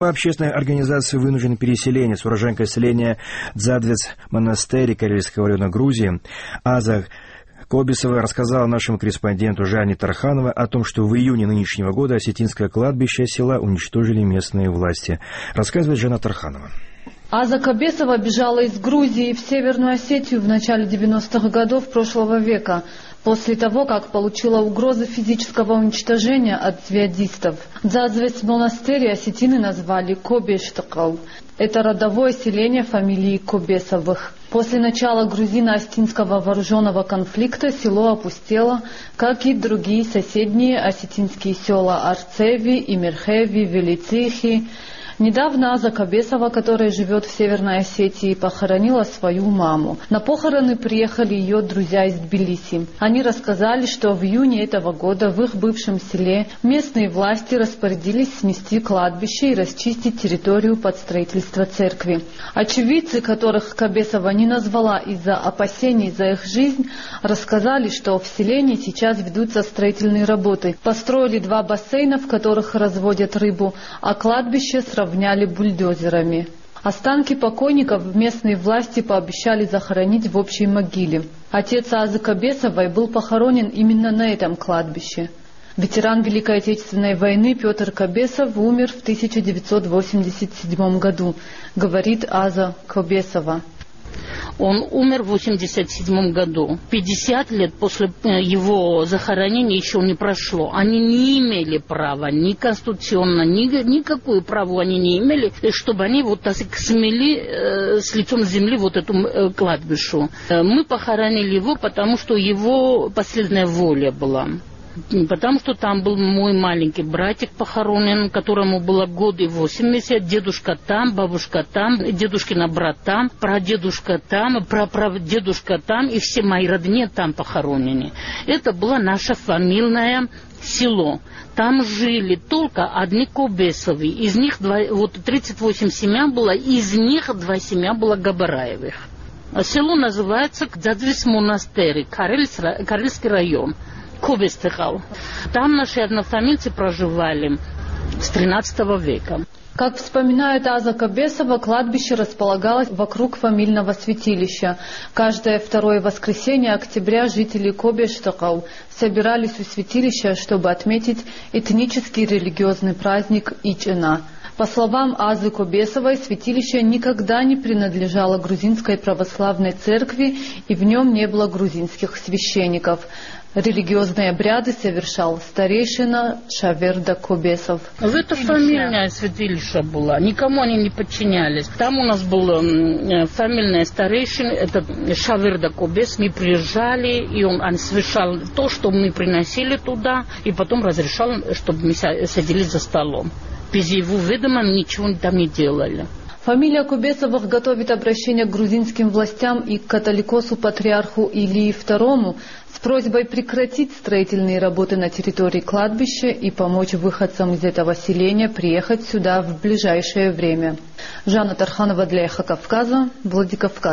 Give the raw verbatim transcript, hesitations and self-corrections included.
Общественная организация «Вынужденный переселенец», уроженка селения Дзадвец-Монастырь Карельского района Грузии, Аза Кобесова рассказала нашему корреспонденту Жанне Тархановой о том, что в июне нынешнего года осетинское кладбище села уничтожили местные власти. Рассказывает Жанна Тарханова. Аза Кобесова бежала из Грузии в Северную Осетию в начале девяностых годов прошлого века, после того, как получила угрозы физического уничтожения от джихадистов. Дзадвец-Монастырь осетины назвали Кобештакал. Это родовое селение фамилии Кобесовых. После начала грузино-осетинского вооруженного конфликта село опустело, как и другие соседние осетинские села Арцеви, Имерхеви, Велицихи. Недавно Аза Кобесова, которая живет в Северной Осетии, похоронила свою маму. На похороны приехали ее друзья из Тбилиси. Они рассказали, что в июне этого года в их бывшем селе местные власти распорядились снести кладбище и расчистить территорию под строительство церкви. Очевидцы, которых Кобесова не назвала из-за опасений за их жизнь, рассказали, что в селении сейчас ведутся строительные работы. Построили два бассейна, в которых разводят рыбу, а кладбище сравняли Вняли бульдозерами. Останки покойников местные власти пообещали захоронить в общей могиле. Отец Азы Кобесовой был похоронен именно на этом кладбище. Ветеран Великой Отечественной войны Петр Кобесов умер в тысяча девятьсот восемьдесят седьмом году, говорит Аза Кобесова. Он умер в восемьдесят седьмом году. пятьдесят лет после его захоронения еще не прошло. Они не имели права, ни конституционно, ни никакую праву они не имели, чтобы они вот так смели э, с лицом земли вот эту э, кладбищу. Мы похоронили его, потому что его последняя воля была. Потому что там был мой маленький братик похоронен, которому было год и восемьдесят, дедушка там, бабушка там, дедушкина брат там, прадедушка там, прапрадедушка там, и все мои родные там похоронены. Это было наше фамильное село. Там жили только одни Кобесовы. Из них два, вот тридцать восемь семян было, из них два семья было Габараевых. Село называется Дзадвец-Монастырь, Карельский район. Кобестыхал. Там наши однофамильцы проживали с тринадцатого века. Как вспоминает Аза Кобесова, кладбище располагалось вокруг фамильного святилища. Каждое второе воскресенье октября жители Кобештакал собирались у святилища, чтобы отметить этнический религиозный праздник Ичина. По словам Азы Кобесовой, святилище никогда не принадлежало грузинской православной церкви, и в нем не было грузинских священников. Религиозные обряды совершал старейшина Шаверда Кобесов. Это фамильное святилище было, никому они не подчинялись. Там у нас был фамильный старейшина, это Шаверда Кобес. Мы приезжали, и он, он совершал то, что мы приносили туда, и потом разрешал, чтобы мы садились за столом. Без его ведома ничего там не делали. Фамилия Кобесовых готовит обращение к грузинским властям и к католикосу-патриарху Илии второму с просьбой прекратить строительные работы на территории кладбища и помочь выходцам из этого селения приехать сюда в ближайшее время. Жанна Тарханова для Эхо Кавказа, Владикавказ.